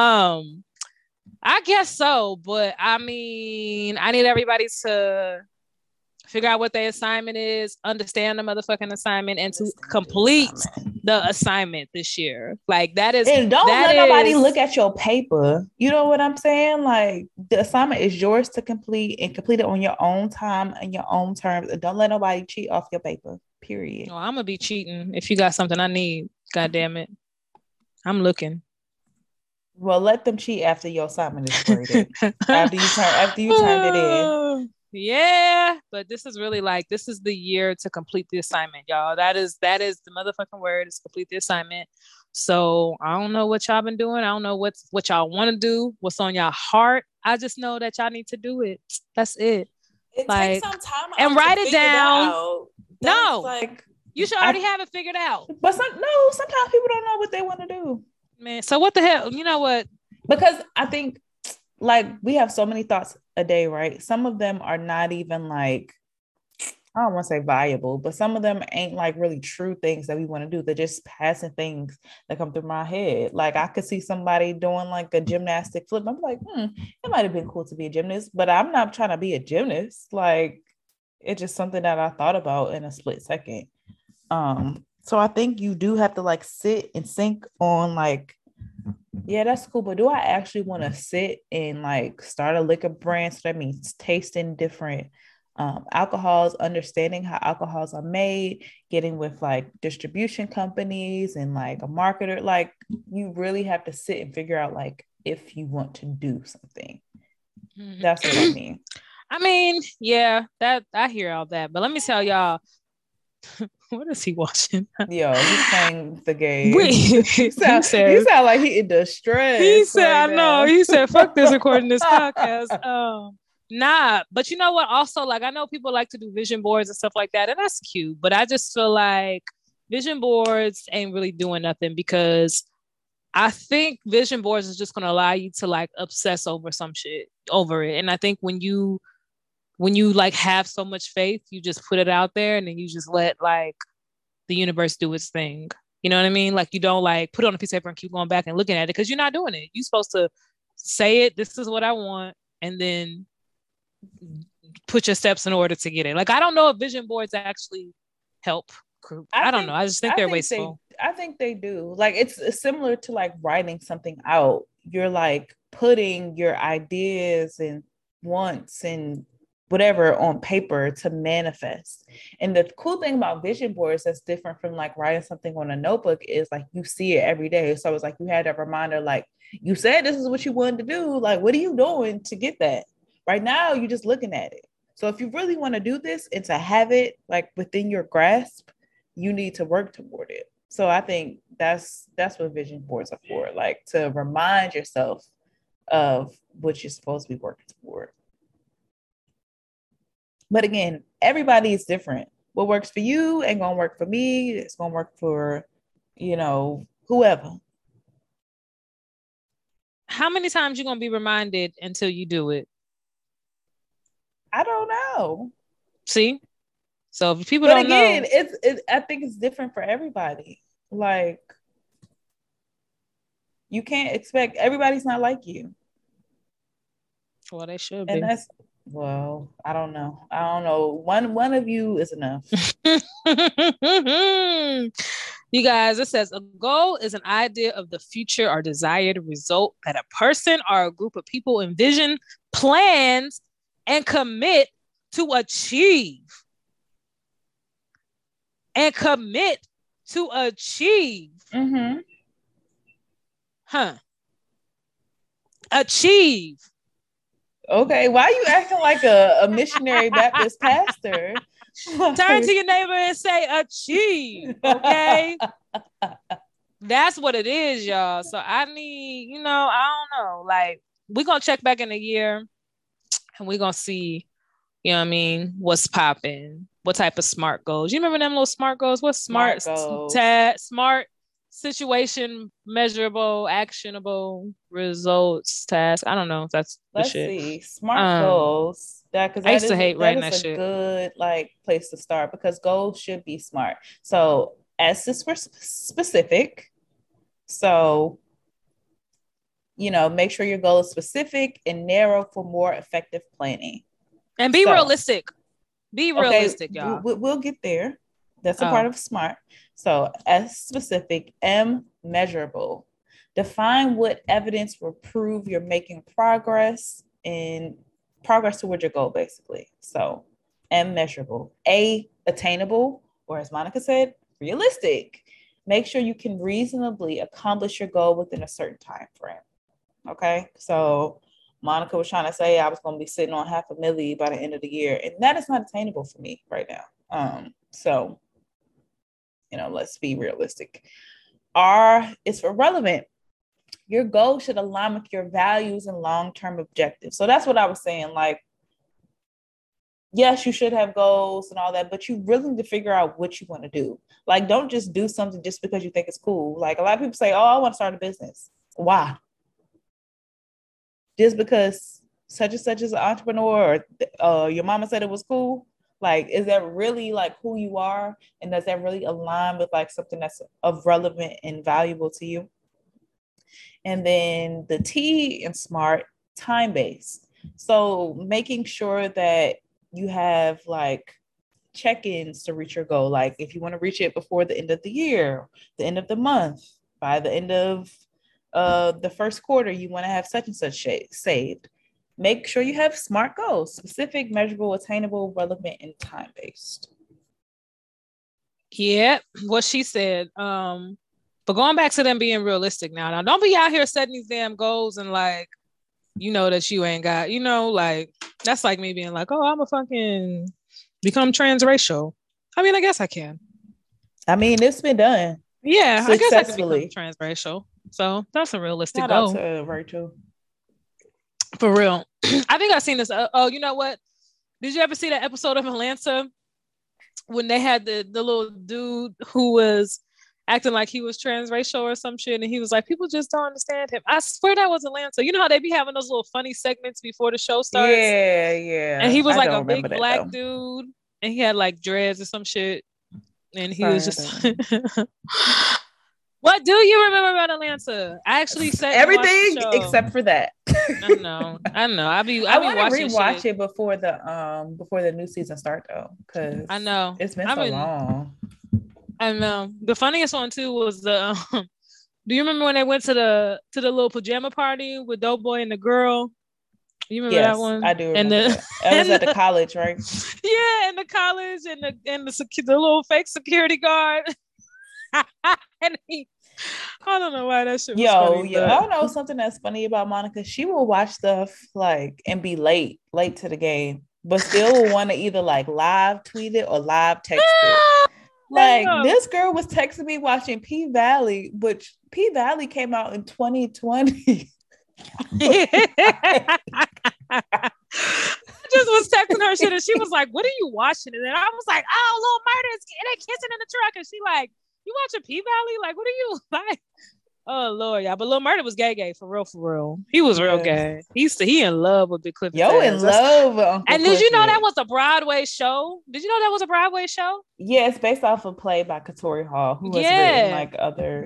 I guess so, but I mean, I need everybody to figure out what their assignment is, understand the motherfucking assignment, and to complete the assignment this year. Like that is, and don't let nobody look at your paper. You know what I'm saying? Like the assignment is yours to complete and complete it on your own time and your own terms. And don't let nobody cheat off your paper. Period. No, I'm gonna be cheating if you got something I need. God damn it, I'm looking. Well, let them cheat after your assignment is graded. after you turned it in. Yeah, but this is really like, this is the year to complete the assignment, y'all. That is the motherfucking word, is complete the assignment. So I don't know what y'all been doing. I don't know what y'all want to do, what's on y'all heart. I just know that y'all need to do it. That's it. It takes some time and write it down. No, like You should already have it figured out. But sometimes people don't know what they want to do. Man, so what the hell? You know what? Because I think like we have so many thoughts a day, right? Some of them are not even like, I don't want to say viable, but some of them ain't like really true things that we want to do. They're just passing things that come through my head. Like I could see somebody doing like a gymnastic flip. I'm like, it might have been cool to be a gymnast, but I'm not trying to be a gymnast. Like it's just something that I thought about in a split second. So I think you do have to like sit and think on like, yeah, that's cool, but do I actually want to sit and like start a liquor brand? So that means tasting different alcohols, understanding how alcohols are made, getting with like distribution companies and like a marketer. Like you really have to sit and figure out like if you want to do something. That's what I mean. I mean, yeah, that I hear all that, but let me tell y'all. What is he watching? Yo, he's playing the game. He sound like he in distress. He said, right I know. He said, fuck this recording this podcast. Nah, but you know what? Also, like I know people like to do vision boards and stuff like that, and that's cute. But I just feel like vision boards ain't really doing nothing because I think vision boards is just gonna allow you to like obsess over some shit over it. And I think when you like have so much faith, you just put it out there and then you just let like the universe do its thing. You know what I mean? Like you don't like put it on a piece of paper and keep going back and looking at it because you're not doing it. You're supposed to say it, this is what I want, and then put your steps in order to get it. Like I don't know if vision boards actually help. I don't know. I just think they're wasteful. I think they do. Like it's similar to like writing something out. You're like putting your ideas and wants and whatever on paper to manifest. And the cool thing about vision boards that's different from like writing something on a notebook is like you see it every day. So it's like you had a reminder, like you said this is what you wanted to do. Like, what are you doing to get that? Right now, you're just looking at it. So if you really want to do this and to have it like within your grasp, you need to work toward it. So I think that's what vision boards are for, like to remind yourself of what you're supposed to be working toward. But again, everybody is different. What works for you ain't gonna work for me. It's gonna work for, whoever. How many times you gonna be reminded until you do it? I don't know. See? So if people don't know, I think it's different for everybody. Like you can't expect everybody's not like you. Well, they should and be. That's I don't know. One of you is enough. You guys, it says a goal is an idea of the future or desired result that a person or a group of people envision, plans, and commit to achieve. Mm-hmm. Achieve. Okay, why are you acting like a missionary Baptist pastor? Turn to your neighbor and say achieve, okay? That's what it is, y'all. So I need, I don't know. Like, we're going to check back in a year and we're going to see, you know what I mean, what's popping, what type of SMART goals. You remember them little SMART goals? What's SMART goals? SMART, situation, measurable, actionable, results, task. I don't know if that's Let's see. SMART goals. Because I used to hate writing that shit. Good like place to start because goals should be SMART. So S is for specific. So make sure your goal is specific and narrow for more effective planning. And be realistic. Be realistic, y'all. We'll get there. That's a part of SMART. So S specific, M measurable. Define what evidence will prove you're making progress towards your goal, basically. So M measurable. A attainable, or as Monica said, realistic. Make sure you can reasonably accomplish your goal within a certain time frame. Okay, so Monica was trying to say I was going to be sitting on $500,000 by the end of the year, and that is not attainable for me right now. So let's be realistic. R is for relevant. Your goal should align with your values and long-term objectives. So that's what I was saying. Like, yes, you should have goals and all that, but you really need to figure out what you want to do. Like, don't just do something just because you think it's cool. Like, a lot of people say, oh, I want to start a business. Why? Just because such and such is an entrepreneur, or your mama said it was cool? Like, is that really like who you are? And does that really align with like something that's of relevant and valuable to you? And then the T in SMART, time based. So making sure that you have like check-ins to reach your goal. Like if you want to reach it before the end of the year, the end of the month, by the end of the first quarter, you want to have such and such saved. Make sure you have SMART goals, specific, measurable, attainable, relevant, and time-based. Yeah, what she said. But going back to them being realistic now. Now, don't be out here setting these damn goals and like, you know that you ain't got, you know, like that's like me being like, oh, I'm a fucking become transracial. I mean, I guess I can. I mean, it's been done. Yeah, I guess I can become transracial. So that's a realistic Shout goal. Out to Rachel. For real. I think I've seen this. Oh, you know what? Did you ever see that episode of Atlanta when they had the little dude who was acting like he was transracial or some shit, and he was like, people just don't understand him. I swear that was Atlanta. You know how they be having those little funny segments before the show starts? Yeah. And he was like a big black dude, and he had like dreads or some shit, and he was just. What do you remember about Atlanta? I actually said everything except for that. I know. I want to rewatch it before the new season start though, because I know it's been so long. I know. The funniest one too was the. Do you remember when they went to the little pajama party with Doughboy and the girl? You remember that one? I do remember that. It was at the college, right? Yeah, in the college, and the little fake security guard. And I don't know why that shit was funny. I don't know something that's funny about Monica. She will watch stuff like and be late to the game, but still want to either like live tweet it or live text it. Like this girl was texting me watching P-Valley, which P-Valley came out in 2020. Just was texting her shit and she was like, what are you watching? And then I was like, oh, Little Murder is kissing in the truck. And she like, you watching P-Valley? Like, what are you like? Oh Lord, yeah. But Lil Murda was gay for real. He was real gay. He in love with Big Cliff. In love with Uncle And did you know that was a Broadway show? Did you know that was a Broadway show? Yeah, it's based off a play by Katori Hall, who has written like other,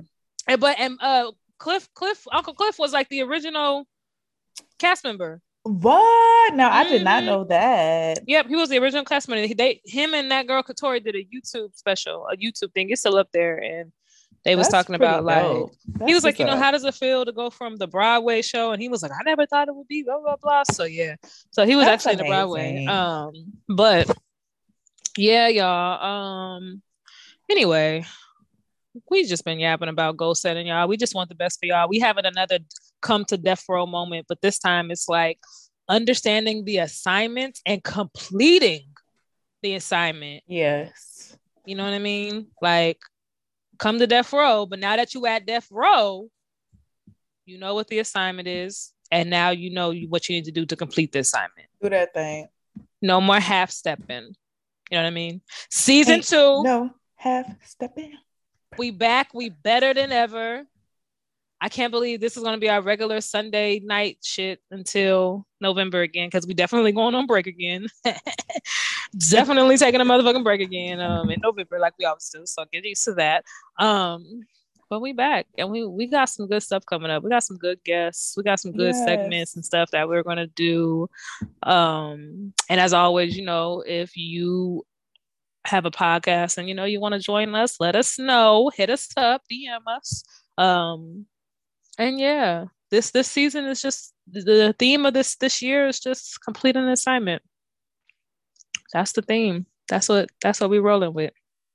Uncle Cliff was like the original cast member. What? No, I did not know that. Yep, he was the original cast member. Him and that girl Katori did a YouTube special, a YouTube thing. It's still up there, and they was talking about like he was like, how does it feel to go from the Broadway show? And he was like, I never thought it would be blah blah blah. So yeah, so he was actually in the Broadway. But yeah, y'all. Anyway, we just been yapping about goal setting, y'all. We just want the best for y'all. We having another come to death row moment, but this time it's like understanding the assignment and completing the assignment. Yes. You know what I mean? Like come to death row, but now that you at death row, you know what the assignment is, and now you know what you need to do to complete the assignment. Do that thing. No more half stepping. You know what I mean? Season 2. No half stepping. We back. We better than ever. I can't believe this is going to be our regular Sunday night shit until November again, because we definitely going on break again. Definitely taking a motherfucking break again in November, like we always do. So get used to that. But we back, and we got some good stuff coming up. We got some good guests. We got some good segments and stuff that we're going to do. And as always, if you have a podcast and you want to join us, let us know. Hit us up, DM us. And yeah, this season is just the theme of this year is just complete an assignment. That's the theme. That's what we rolling with.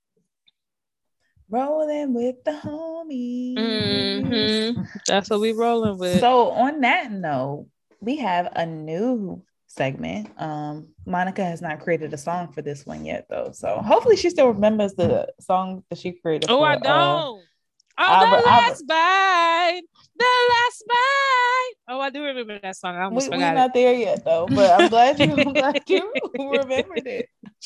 Rolling with the homies. Mm-hmm. That's what we rolling with. So on that note, we have a new segment. Monica has not created a song for this one yet, though. So hopefully she still remembers the song that she created. Oh, I don't. The last bite. Oh, I do remember that song. I almost We're forgot not there yet though, but I'm glad you remembered it.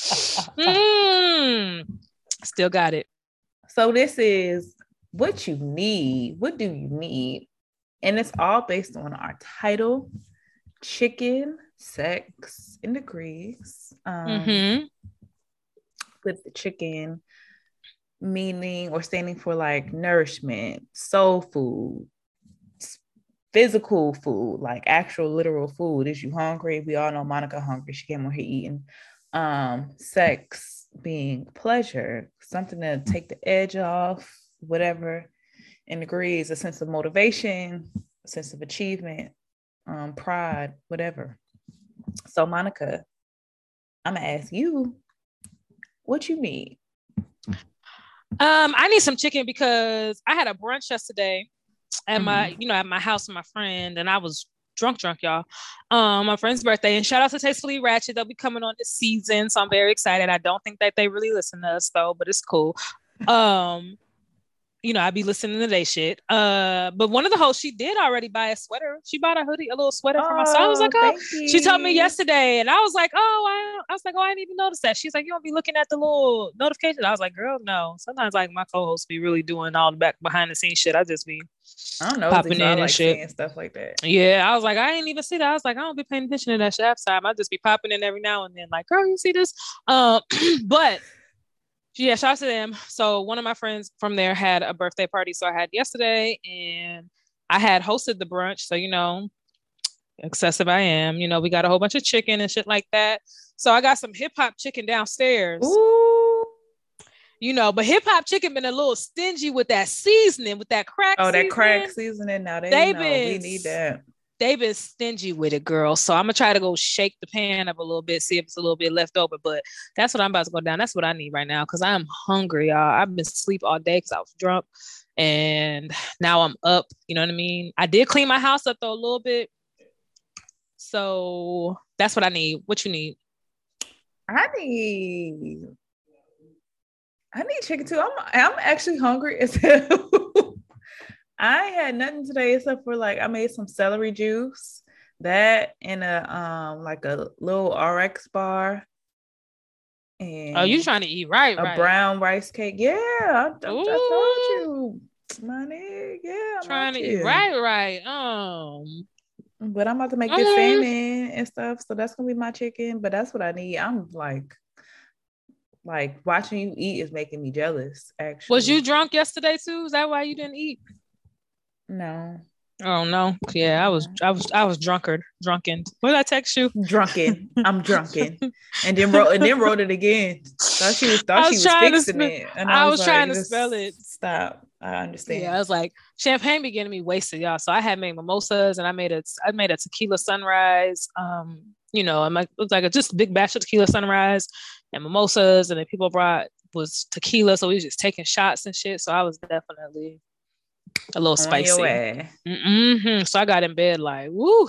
Still got it. So this is what you need. What do you need? And it's all based on our title, chicken, sex, and degrees. With the chicken meaning or standing for like nourishment, soul food, physical food, like actual literal food. Is you hungry? We all know Monica hungry. She came on here eating. Sex being pleasure, something to take the edge off, whatever. And degrees, a sense of motivation, a sense of achievement, pride, whatever. So Monica, I'm gonna ask you what you need. I need some chicken because I had a brunch yesterday at at my house with my friend, and I was drunk, y'all. My friend's birthday, and shout out to Tastefully Ratchet. They'll be coming on this season, so I'm very excited. I don't think that they really listen to us though, but it's cool. I be listening to their shit. But one of the hosts, she did already buy a sweater. She bought a hoodie, a little sweater for my son. I was like, oh, she told me yesterday. And I was like, I didn't even notice that. She's like, you don't be looking at the little notification. I was like, girl, no. Sometimes like my co-hosts be really doing all the behind the scenes shit. I just be popping in and shit. Seeing stuff like that. Yeah, I was like, I ain't even see that. I was like, I don't be paying attention to that shit half time. I just be popping in every now and then, like, girl, you see this? But yeah, shout out to them. So one of my friends from there had a birthday party. So I had yesterday and I had hosted the brunch. So, excessive I am. We got a whole bunch of chicken and shit like that. So I got some hip hop chicken downstairs. Ooh. But hip hop chicken been a little stingy with that seasoning, with that crack seasoning. That crack seasoning. Now they know we need that. They've been stingy with it, girl. So I'm gonna try to go shake the pan up a little bit, see if it's a little bit left over. But that's what I'm about to go down. That's what I need right now because I'm hungry, y'all. I've been asleep all day because I was drunk, and now I'm up. You know what I mean? I did clean my house up though a little bit, so that's what I need. What you need? I need chicken too. I'm actually hungry as hell. I had nothing today except for like I made some celery juice, that and a like a little RX bar. And you trying to eat right? A brown rice cake. Yeah, I told you, my nigga. Yeah, I'm trying to eat right. But I'm about to make this salmon and stuff, so that's gonna be my chicken. But that's what I need. I'm like watching you eat is making me jealous. Actually, was you drunk yesterday too? Is that why you didn't eat? No. Oh no. Yeah, I was drunken. What did I text you? Drunken. I'm drunken. And then wrote it again. Thought she was fixing it. And I was trying to spell it. Stop. I understand. Yeah, I was like, champagne be getting me wasted, y'all. So I had made mimosas and I made a tequila sunrise. It was like just a big batch of tequila sunrise and mimosas, and then people was tequila, so we was just taking shots and shit. So I was definitely a little spicy. So I got in bed like, woo,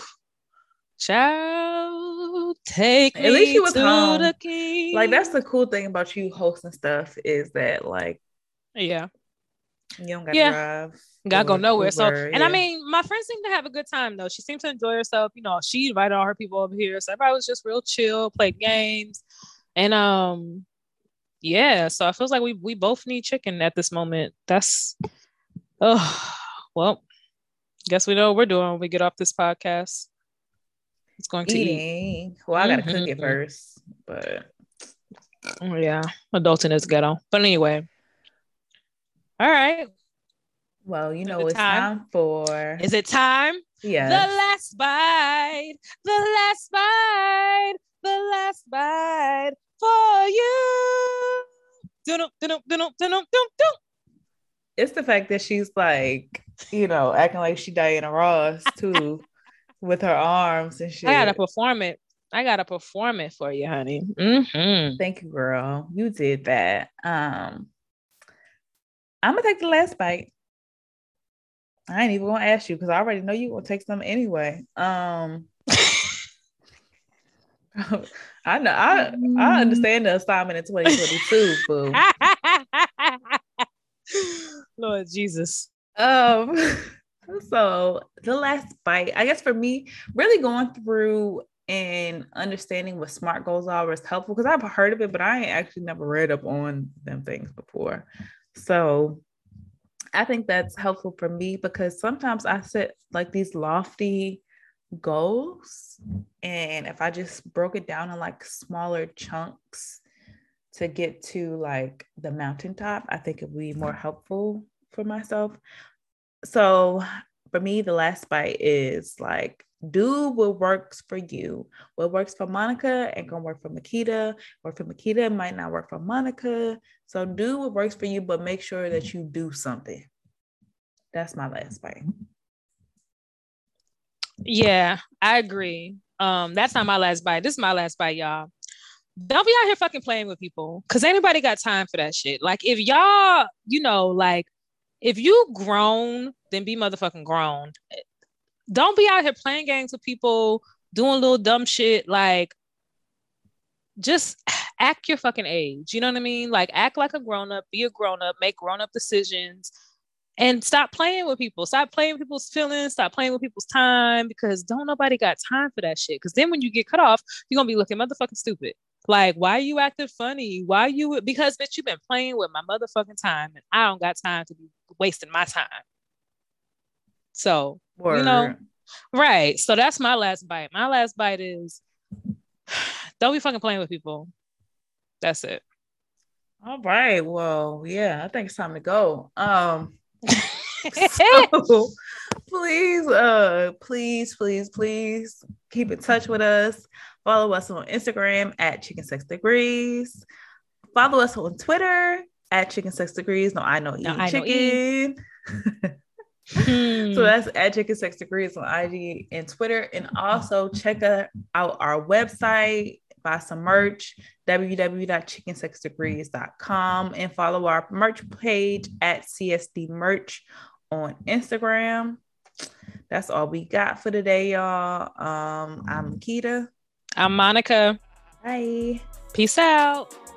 child, take me. At least you was to home. The king. Like that's the cool thing about you hosting stuff is that like, yeah, you don't gotta drive. Gotta go nowhere. So, and I mean, my friend seemed to have a good time though. She seemed to enjoy herself. She invited all her people over here, so everybody was just real chill, played games, and yeah. So it feels like we both need chicken at this moment. Well, guess we know what we're doing when we get off this podcast. It's going to eat. Well, I gotta cook it first, but yeah, adulting is ghetto. But anyway, all right. Well, it's time for. Is it time? Yeah. The last bite. The last bite. The last bite for you. Dun-dum. It's the fact that she's like, acting like she Diana Ross too, with her arms and shit. I gotta perform it for you, honey. Mm-hmm. Thank you, girl. You did that. I'm gonna take the last bite. I ain't even gonna ask you because I already know you gonna take some anyway. I know. I understand the assignment in 2022, boo. Lord Jesus. So the last bite, I guess for me, really going through and understanding what SMART goals are was helpful because I've heard of it, but I ain't actually never read up on them things before. So I think that's helpful for me because sometimes I set like these lofty goals, and if I just broke it down in like smaller chunks to get to like the mountaintop, I think it would be more helpful for myself. So for me, the last bite is like, do what works for you. What works for Monica ain't gonna work for Makita. Work for Makita might not work for Monica. So do what works for you, but make sure that you do something. That's my last bite. Yeah, I agree. That's not my last bite. This is my last bite, y'all. Don't be out here fucking playing with people because anybody got time for that shit. Like if y'all, like if you grown, then be motherfucking grown. Don't be out here playing games with people, doing little dumb shit. Like just act your fucking age. You know what I mean? Like act like a grown up, be a grown up, make grown up decisions. And stop playing with people. Stop playing with people's feelings. Stop playing with people's time because don't nobody got time for that shit. Because then when you get cut off, you're gonna be looking motherfucking stupid. Like, why are you acting funny? Because bitch, you've been playing with my motherfucking time and I don't got time to be wasting my time. So, right. So that's my last bite. My last bite is don't be fucking playing with people. That's it. All right. Well, yeah, I think it's time to go. So please keep in touch with us. Follow us on Instagram at Chicken Sex Degrees. Follow us on Twitter at Chicken Sex Degrees. No, I know chicken. So that's at Chicken Sex Degrees on IG and Twitter. And also check out our website, buy some merch, www.chickensexdegrees.com, and follow our merch page at CSD Merch on Instagram. That's all we got for today, y'all. I'm Makita. I'm Monica. Bye. Peace out.